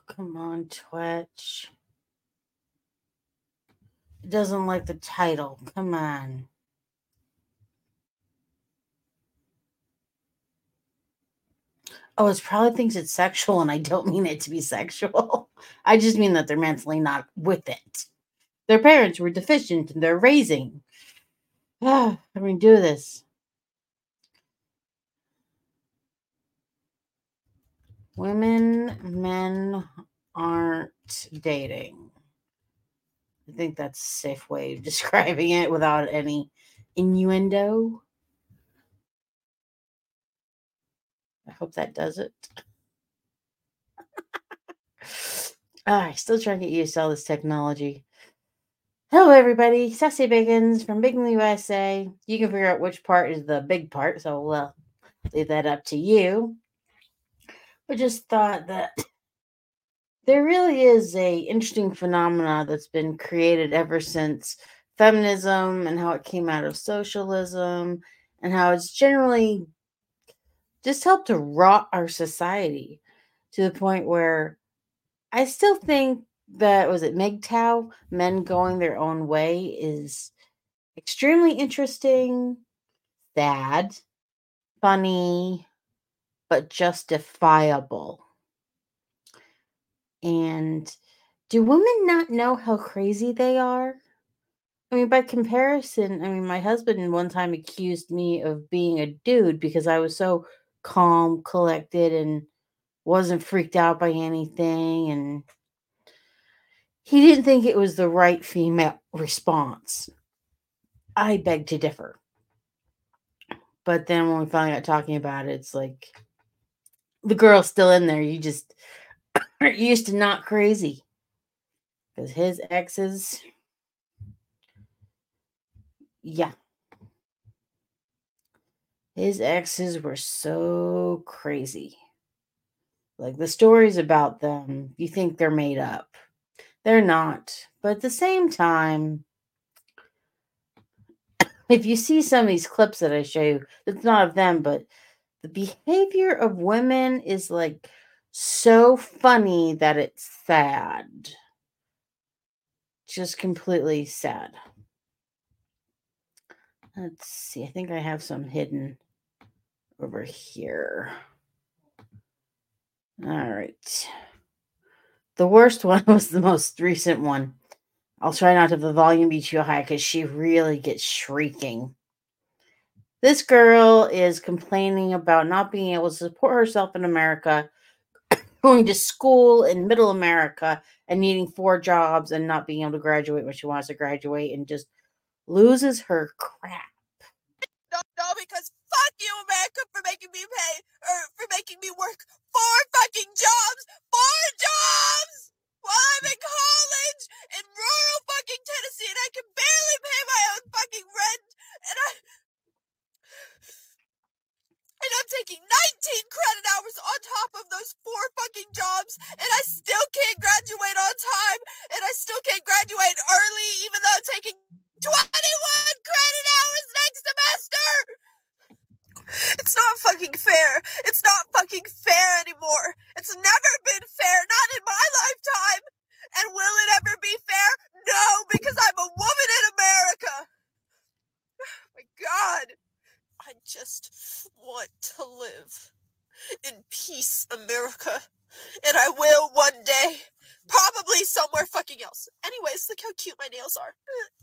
come on, Twitch. It doesn't like the title. Come on. Oh, it probably thinks it's sexual, and I don't mean it to be sexual. I just mean that they're mentally not with it. Their parents were deficient in their raising. I mean, do this. Men aren't dating. I think that's a safe way of describing it without any innuendo. I hope that does it. Still trying to get used to all this technology. Hello, everybody. Sassy Bacons from Bacon, USA. You can figure out which part is the big part, so we'll leave that up to you. But just thought that there really is a interesting phenomena that's been created ever since feminism and how it came out of socialism and how it's generally just helped to rot our society to the point where I still think that was it MGTOW, men going their own way, is extremely interesting, sad, funny, but justifiable. And do women not know how crazy they are? I mean, by comparison, my husband one time accused me of being a dude because I was so calm, collected, and wasn't freaked out by anything. And he didn't think it was the right female response. I beg to differ. But then when we finally got talking about it, it's like the girl's still in there. You just are used to not crazy. Because his exes, yeah. His exes were so crazy. Like the stories about them, you think they're made up. They're not. But at the same time, if you see some of these clips that I show you, it's not of them, but the behavior of women is like so funny that it's sad. Just completely sad. Let's see. I think I have some hidden over here. All right. The worst one was the most recent one. I'll try not to have the volume be too high because she really gets shrieking. This girl is complaining about not being able to support herself in America, going to school in middle America and needing 4 jobs and not being able to graduate when she wants to graduate and just loses her crap. No, because fuck you, America, for making me pay, or for making me work 4 fucking jobs! 4 jobs! While I'm in college in rural fucking Tennessee and I can barely pay my own fucking rent, and I'm taking 19 credit hours on top of those 4 fucking jobs, and I still can't graduate on time, and I still can't graduate early, even though I'm taking 21 credit hours next semester! It's not fucking fair. It's not fucking fair anymore. It's never been fair, not in my lifetime. And will it ever be fair? No, because I'm a woman in America. Oh my God. I just want to live in peace, America. And I will one day. Probably somewhere fucking else. Anyways, look how cute my nails are.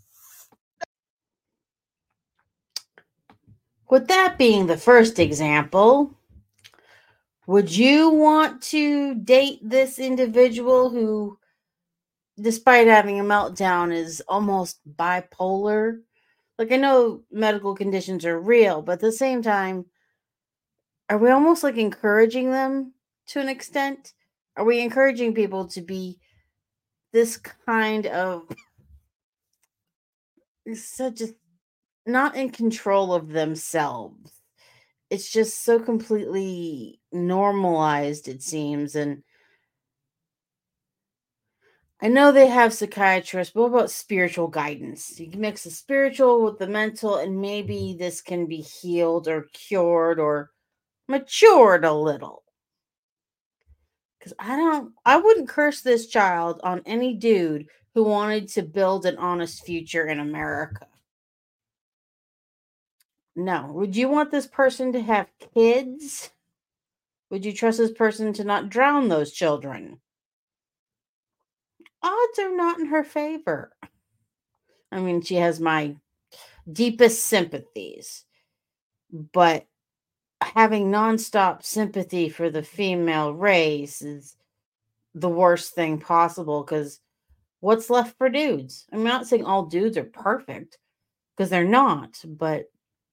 With that being the first example, would you want to date this individual who, despite having a meltdown, is almost bipolar? Like, I know medical conditions are real, but at the same time, are we almost like encouraging them to an extent? Are we encouraging people to be this kind of such a not in control of themselves? It's just so completely normalized, it seems. And I know they have psychiatrists, but what about spiritual guidance? You can mix the spiritual with the mental, and maybe this can be healed or cured or matured a little. Because I wouldn't curse this child on any dude who wanted to build an honest future in America. No. Would you want this person to have kids? Would you trust this person to not drown those children? Odds are not in her favor. I mean, she has my deepest sympathies, but having nonstop sympathy for the female race is the worst thing possible because what's left for dudes? I'm not saying all dudes are perfect because they're not, but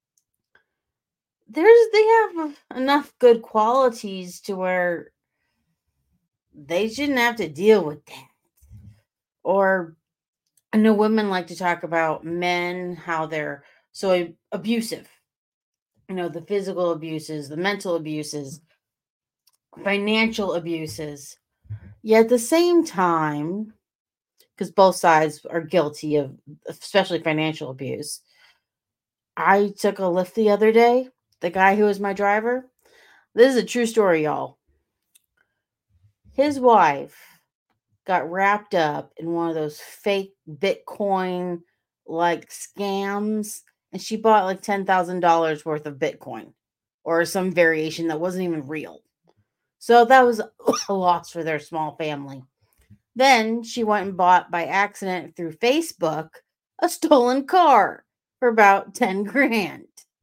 they have enough good qualities to where they shouldn't have to deal with that. Or I know women like to talk about men, how they're so abusive. The physical abuses, the mental abuses, financial abuses. Yet at the same time, because both sides are guilty of especially financial abuse. I took a Lyft the other day. The guy who was my driver, this is a true story, y'all. His wife got wrapped up in one of those fake Bitcoin like scams, and she bought like $10,000 worth of Bitcoin or some variation that wasn't even real. So that was a loss for their small family. Then she went and bought by accident through Facebook a stolen car for about 10 grand.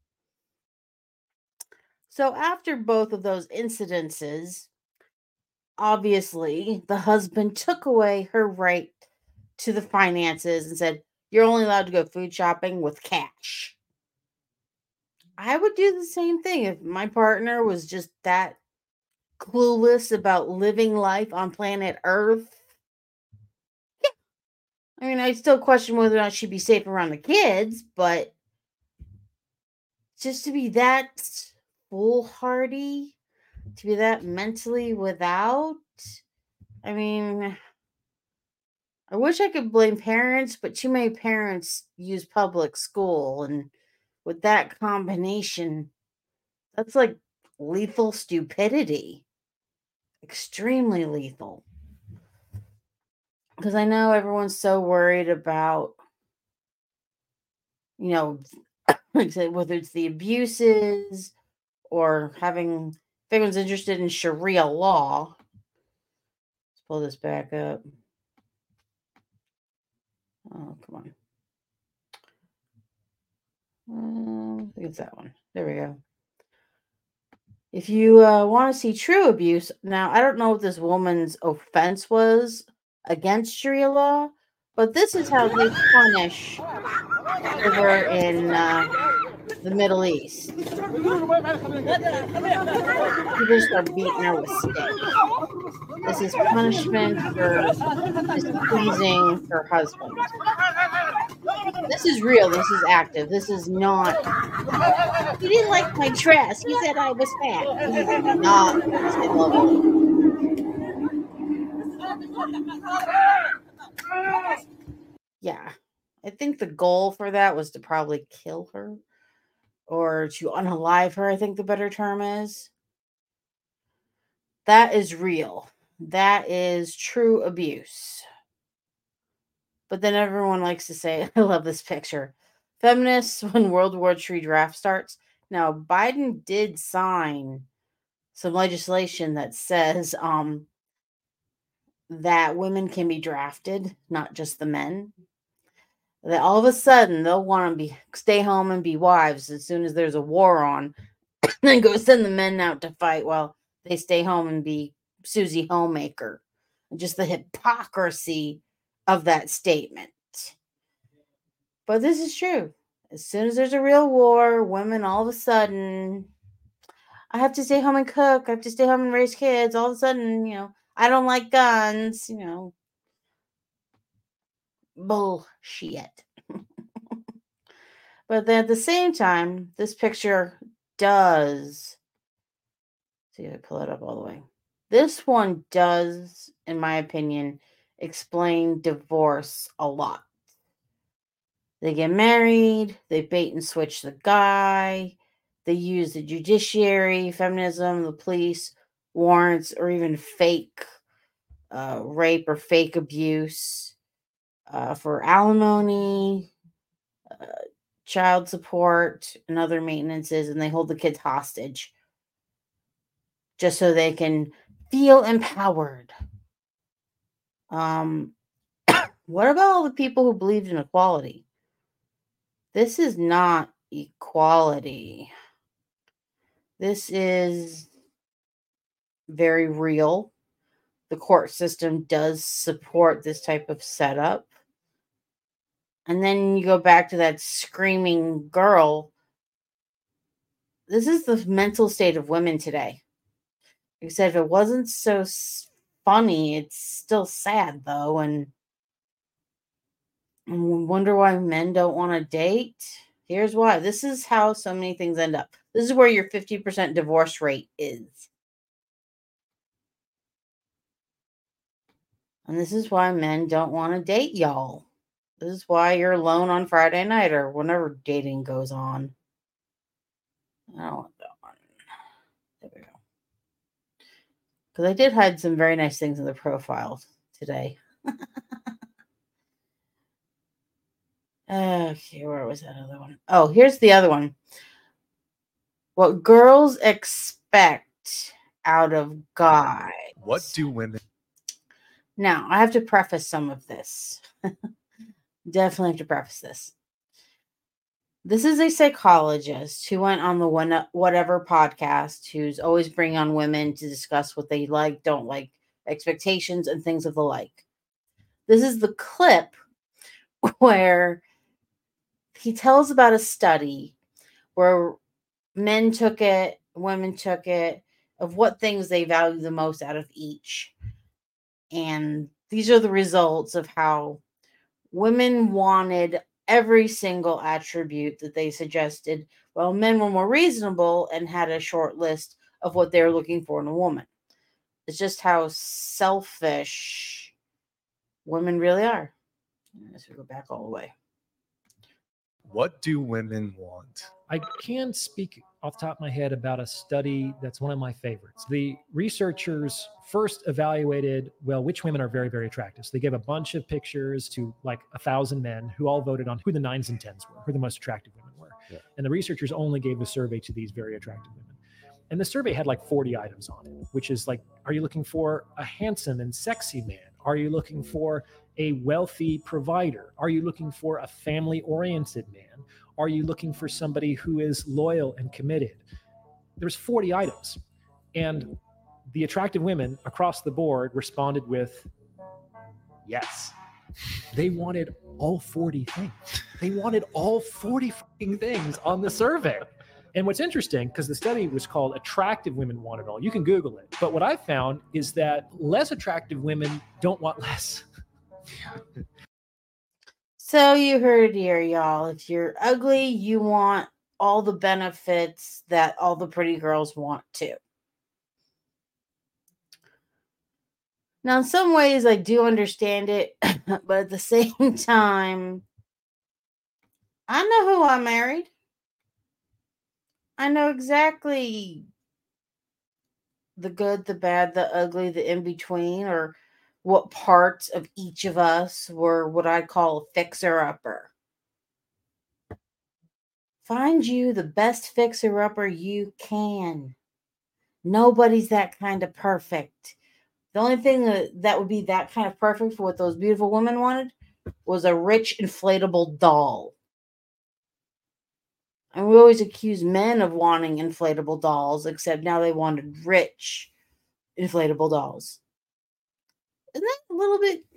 So after both of those incidences, obviously the husband took away her right to the finances and said, "You're only allowed to go food shopping with cash." I would do the same thing if my partner was just that clueless about living life on planet Earth. I mean, I still question whether or not she'd be safe around the kids, but just to be that foolhardy, to be that mentally without, I mean, I wish I could blame parents, but too many parents use public school. And with that combination, that's like lethal stupidity. Extremely lethal. Because I know everyone's so worried about, you know, like I said, whether it's the abuses or having, if anyone's interested in Sharia law, let's pull this back up. Oh, come on. I think it's that one. There we go. If you want to see true abuse, now I don't know what this woman's offense was against Sharia law, but this is how they punish over in the Middle East. People start beating her with sticks. This is punishment for displeasing her husband. This is real. This is active. This is not. He didn't like my dress. He said I was fat. He did not say love. Yeah. I think the goal for that was to probably kill her or to unalive her, I think the better term is. That is real. That is true abuse. But then everyone likes to say, I love this picture. Feminists when World War III draft starts. Now, Biden did sign some legislation that says that women can be drafted, not just the men. That all of a sudden they'll want to stay home and be wives as soon as there's a war on, then go send the men out to fight while they stay home and be Susie Homemaker. Just the hypocrisy of that statement. But this is true. As soon as there's a real war, women all of a sudden, I have to stay home and cook. I have to stay home and raise kids. All of a sudden, I don't like guns. Bullshit. But then at the same time, this picture does. See if I pull it up all the way. This one does, in my opinion, explain divorce a lot. They get married, they bait and switch the guy, they use the judiciary, feminism, the police, warrants or even fake rape or fake abuse, for alimony, child support, and other maintenances, and they hold the kids hostage just so they can feel empowered. What about all the people who believed in equality? This is not equality. This is very real. The court system does support this type of setup. And then you go back to that screaming girl. This is the mental state of women today. Like I said, if it wasn't so funny, it's still sad though. And we wonder why men don't want to date. Here's why. This is how so many things end up. This is where your 50% divorce rate is. And this is why men don't want to date y'all. This is why you're alone on Friday night or whenever dating goes on. I don't want that one. There we go. Because I did hide some very nice things in the profile today. Okay, where was that other one? Oh, here's the other one. What girls expect out of guys. What do women? Now, I have to preface some of this. Definitely have to preface this. This is a psychologist who went on the Whatever podcast, who's always bringing on women to discuss what they like, don't like, expectations, and things of the like. This is the clip where he tells about a study where men took it, women took it, of what things they value the most out of each. And these are the results of how women wanted every single attribute that they suggested, while men were more reasonable and had a short list of what they were looking for in a woman. It's just how selfish women really are. Let's go back all the way. What do women want? I can speak off the top of my head about a study that's one of my favorites. The researchers first evaluated, well, which women are very, very attractive. So they gave a bunch of pictures to like 1,000 men who all voted on who the 9s and 10s were, who the most attractive women were. Yeah. And the researchers only gave the survey to these very attractive women. And the survey had like 40 items on it, which is like, are you looking for a handsome and sexy man? Are you looking for a wealthy provider? Are you looking for a family-oriented man? Are you looking for somebody who is loyal and committed? There's 40 items. And the attractive women across the board responded with yes. They wanted all 40 things. They wanted all 40 fucking things on the survey. And what's interesting, because the study was called Attractive Women Want It All. You can Google it. But what I found is that less attractive women don't want less. So you heard it here, y'all. If you're ugly, you want all the benefits that all the pretty girls want too. Now, in some ways, I do understand it, but at the same time, I know who I married. I know exactly the good, the bad, the ugly, the in-between, or what parts of each of us were what I call a fixer-upper. Find you the best fixer-upper you can. Nobody's that kind of perfect. The only thing that would be that kind of perfect for what those beautiful women wanted was a rich inflatable doll. And we always accuse men of wanting inflatable dolls, except now they wanted rich inflatable dolls. Isn't that a little bit?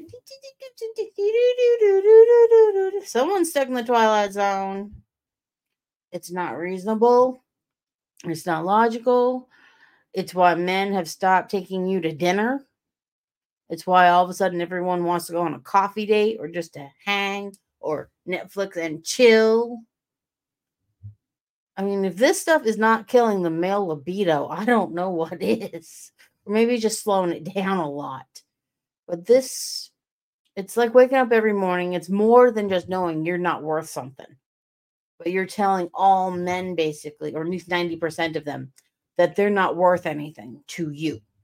Someone's stuck in the Twilight Zone. It's not reasonable. It's not logical. It's why men have stopped taking you to dinner. It's why all of a sudden everyone wants to go on a coffee date or just to hang or Netflix and chill. I mean, if this stuff is not killing the male libido, I don't know what is. Or maybe just slowing it down a lot. But this, it's like waking up every morning. It's more than just knowing you're not worth something. But you're telling all men, basically, or at least 90% of them, that they're not worth anything to you.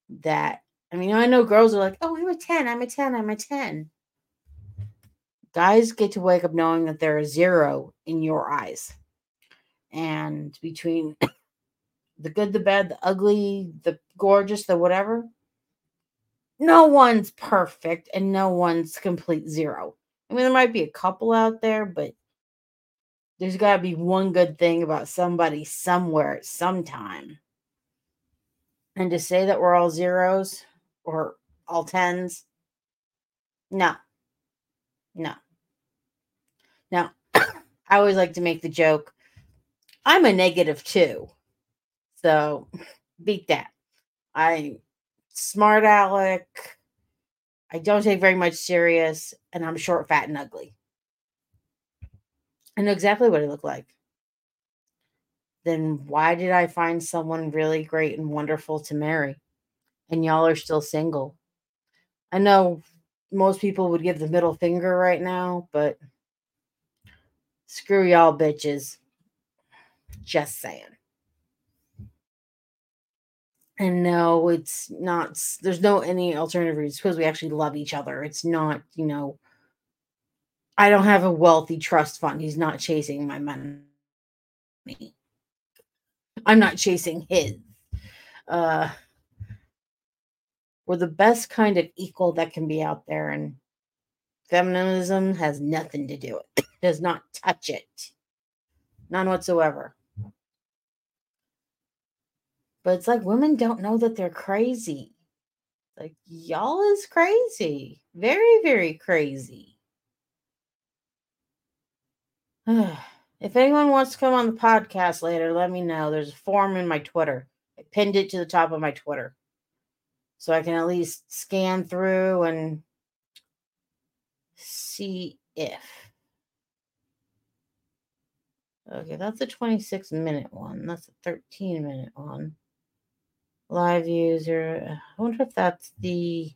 that, I mean, I know girls are like, oh, I'm a 10, I'm a 10, I'm a 10. Guys get to wake up knowing that they're a 0 in your eyes. And between the good, the bad, the ugly, the gorgeous, the whatever, no one's perfect and no one's complete 0. I mean, there might be a couple out there, but there's got to be one good thing about somebody somewhere at some time. And to say that we're all 0s or all 10s, no. Now, I always like to make the joke, I'm a -2. So beat that. I'm smart aleck. I don't take very much serious, and I'm short, fat, and ugly. I know exactly what I look like. Then why did I find someone really great and wonderful to marry? And y'all are still single. I know most people would give the middle finger right now, but screw y'all bitches. Just saying. And no, it's not, there's no any alternative reasons because we actually love each other. It's not, I don't have a wealthy trust fund. He's not chasing my money. I'm not chasing his. We're the best kind of equal that can be out there, and feminism has nothing to do with it. Does not touch it. None whatsoever. But it's like women don't know that they're crazy. Like, y'all is crazy. Very, very crazy. If anyone wants to come on the podcast later, let me know. There's a form in my Twitter. I pinned it to the top of my Twitter. So I can at least scan through and see if. Okay, that's a 26-minute one. That's a 13-minute one. Live user. I wonder if that's the...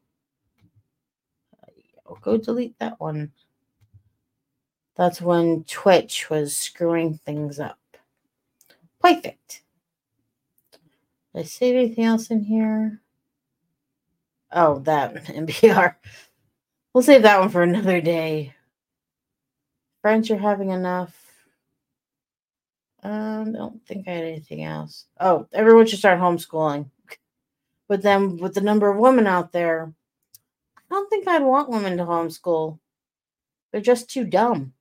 I'll go delete that one. That's when Twitch was screwing things up. Perfect. Did I save anything else in here? Oh, that NPR. We'll save that one for another day. Friends, you're having enough. I don't think I had anything else. Oh, everyone should start homeschooling. But then with the number of women out there, I don't think I'd want women to homeschool. They're just too dumb.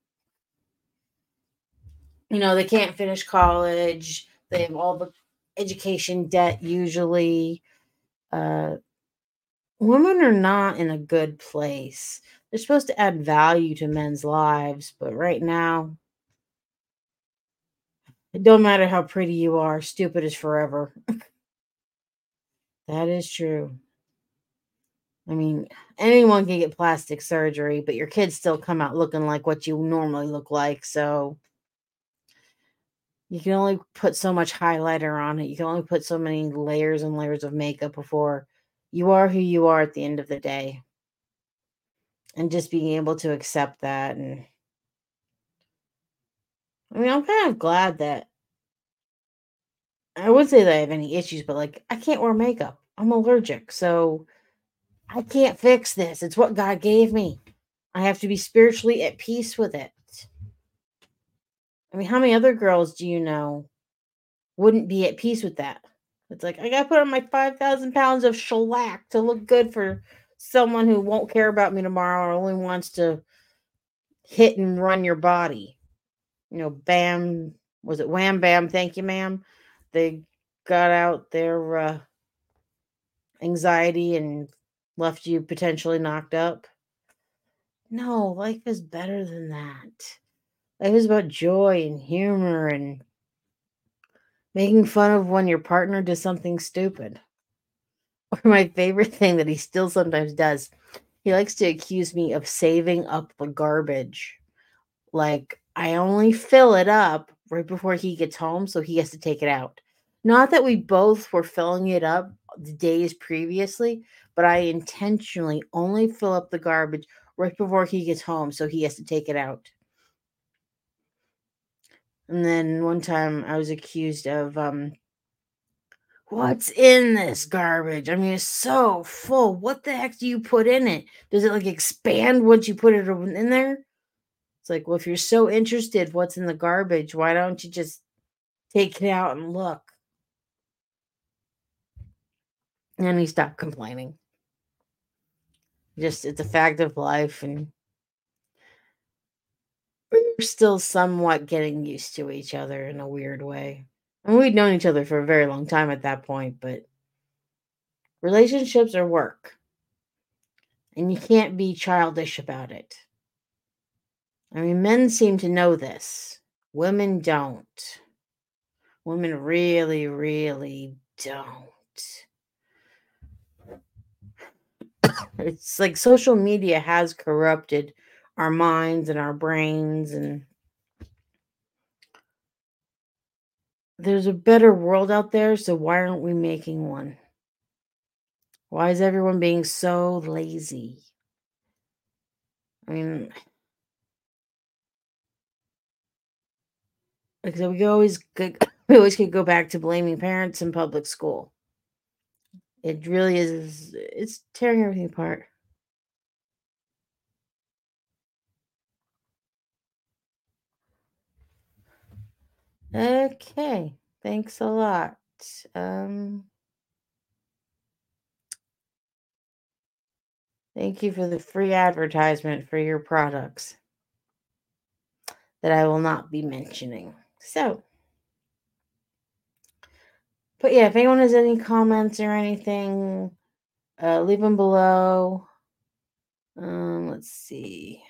They can't finish college. They have all the education debt usually. Women are not in a good place. They're supposed to add value to men's lives, but right now, it don't matter how pretty you are, stupid is forever. That is true. I mean, anyone can get plastic surgery, but your kids still come out looking like what you normally look like. So you can only put so much highlighter on it. You can only put so many layers and layers of makeup before you are who you are at the end of the day. And just being able to accept that. And I mean, I'm kind of glad that I would say that I have any issues, but like, I can't wear makeup. I'm allergic. So I can't fix this. It's what God gave me. I have to be spiritually at peace with it. I mean, how many other girls do you know wouldn't be at peace with that? It's like, I got to put on my 5,000 pounds of shellac to look good for someone who won't care about me tomorrow or only wants to hit and run your body. Bam. Was it wham, bam, thank you, ma'am? They got out their anxiety and left you potentially knocked up. No, life is better than that. Life is about joy and humor and making fun of when your partner does something stupid. Or my favorite thing that he still sometimes does, he likes to accuse me of saving up the garbage. Like, I only fill it up right before he gets home, so he has to take it out. Not that we both were filling it up the days previously, but I intentionally only fill up the garbage right before he gets home, so he has to take it out. And then one time I was accused of what's in this garbage? I mean, it's so full. What the heck do you put in it? Does it like expand once you put it in there? It's like, well, if you're so interested what's in the garbage, why don't you just take it out and look? And he stopped complaining. Just, it's a fact of life, and we're still somewhat getting used to each other in a weird way. And we'd known each other for a very long time at that point, but relationships are work. And you can't be childish about it. I mean, men seem to know this. Women don't. Women really, really don't. It's like social media has corrupted our minds and our brains, and there's a better world out there, so why aren't we making one? Why is everyone being so lazy? I mean, like I said, we always could go back to blaming parents in public school. It really is. It's tearing everything apart. Okay, thanks a lot. Thank you for the free advertisement for your products that I will not be mentioning. So, but yeah, if anyone has any comments or anything, leave them below. Let's see.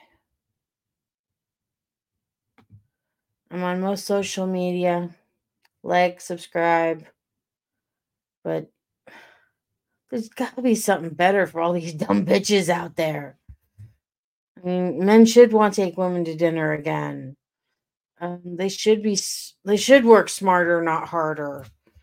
I'm on most social media. Like, subscribe. But there's got to be something better for all these dumb bitches out there. I mean, men should want to take women to dinner again. They should work smarter, not harder.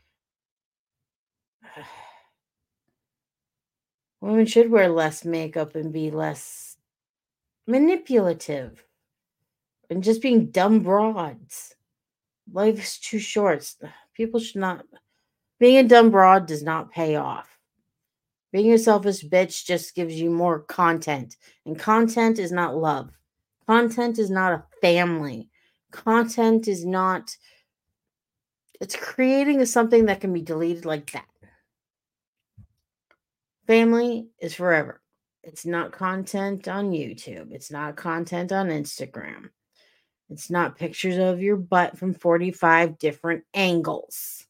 Women should wear less makeup and be less manipulative and just being dumb broads. Life's too short. People should not. Being a dumb broad does not pay off. Being a selfish bitch just gives you more content. And content is not love. Content is not a family. Content is not. It's creating something that can be deleted like that. Family is forever. It's not content on YouTube. It's not content on Instagram. It's not pictures of your butt from 45 different angles.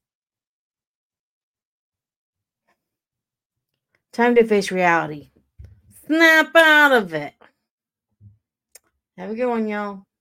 Time to face reality. Snap out of it. Have a good one, y'all.